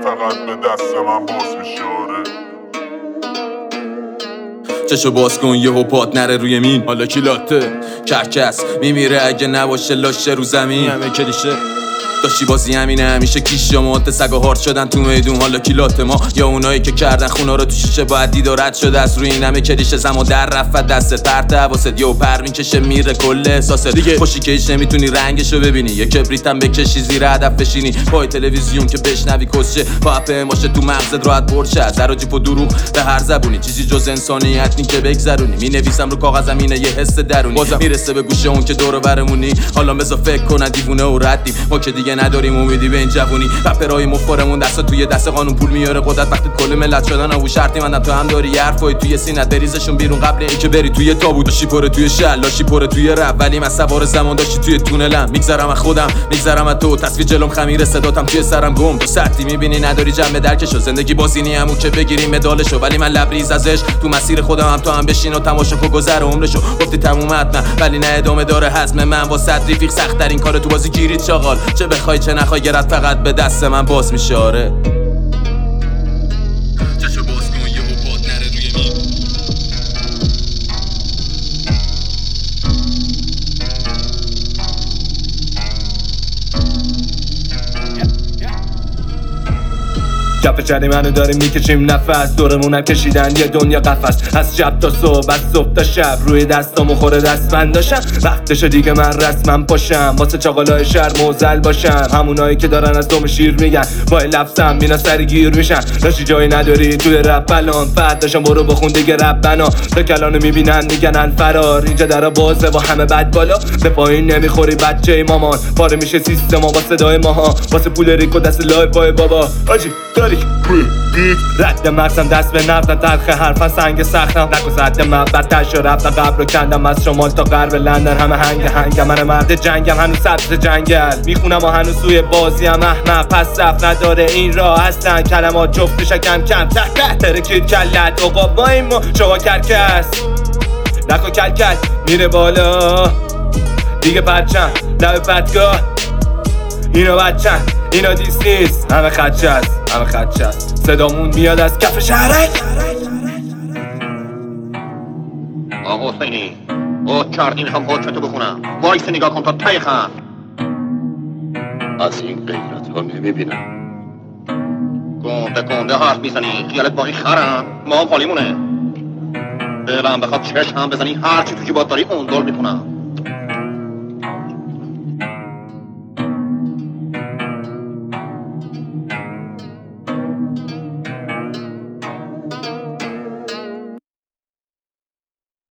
فقط به دست من باز میشه. چشو باز کن یهو پات نره روی مین، حالا کی لاته کرکس میمیره اگه نباشه لاشه رو زمین. همه کلیشه داشتی بازی همینه همیشه کیش یا موت سگا هارد شدن تو میدون، حالا کیلات ما یا اونایی که کردن خونا رو تو شیشه باید دیدارت شده از روی این همه کلیشه. زمان در رفت دستت پرت حواست یهو پر میکشه میره کل احساست دیگه. خوشی که هیچ نمیتونی رنگشو ببینی، یه کبریتم بکشی زیر هدف بشینی پای تلویزیون که بشنوی کسچه پاپ باشه تو مغزت راحت برشه از هر جیپ و دروغ به هر زبونی. چیزی جز انسانیت نی که بگذرونی، مینویسم رو کاغذم اینه یه حس درونی بازم میرسه به گوشه اون که دور و برمونی. حالا بذار فکر کنن دیوونه و ردیم ما که دیگه نداریم امیدی به این جوونی. رپرای مفخرمون دست توی دست قانون پول میاره قدرت وقتی کل ملت شدن او شرطی مندم تو هم داری حرفای توی سینت بریزشون بیرون قبل اینکه بری توی تابوت. داشتی پره توی شل لاشی پره توی رپ ولی من سوار زمان داشتی توی تونلم. میگذرم از خودم میگذرم از تو تصویر جلوم خمیر صداتم توی سرم گم تو سطحی میبینی نداری جمع درکشو. زندگی بازینی همون که بگیری مدالشو ولی من لبریز ازش تو مسیر خودم هم تو هم بشین و تماشا کن گذر عمرشو. گفتی تموم حتما ولی نه ادامه داره حزم من با صد رفیق سخت ترین کار تو بازی گیرید چاغال. چه بخوای چه نخوای گرت فقط به دست من باز میشه. آره چشو باز کن یهو پات نره روی مین. کف شهر منو داریم میکشیم نفس دورمونم کشیدن یه دنیا قفس. از شب تا صبح از صبح تا شب روی دستامو خوره دستبنداشم. وقتشه دیگه من رسمم پاشم واسه چاقالای شهر موزل باشم. همونایی که دارن از دم شیر میگن با لفظم اینا سرگیر میشن. داشتی جایی نداری توی رپ الان فرد داشتم برو بخون دیگه رپ بنا. تا کلانو میبینن میگن الفرار اینجا درا بازه و همه بد بالا. به پایین نمیخوری بچه مامان پاره میشه سیستم با صدای ماها واسه پول ریکو دست لای پای بابا. آجی داری رد مغزم دست به نفتم تلخ حرفن سنگ سختم نکو زد محبتش و رفتم قبر رو کندم از شمال تا غرب لندن. همه هنگم من مرد جنگم هنوز سبز جنگل میخونم و هنوز سوی بازیم احمق پس صف نداره این راه هستن کلمات جفتش کم کم ته ترکید کلت عقاب با این شما کرکس نکو کلکل میره بالا دیگه پرچم لب بدگاه. اینا بچن اینا دیس نیست همه خدشه است همه خدشه است. صدامون میاد از کف شهرک. آقا حسینی او کردی میخوام حکمتو بخونم وایس نگاه کن تا تای خم. از این غیرت ها نمیبینم گنده حرف میزنی خیالت باقی خرم ما هم خالیمونه. دلم بخواد چشم هم بزنی هرچی تو جیبات داری اون دل میکنم.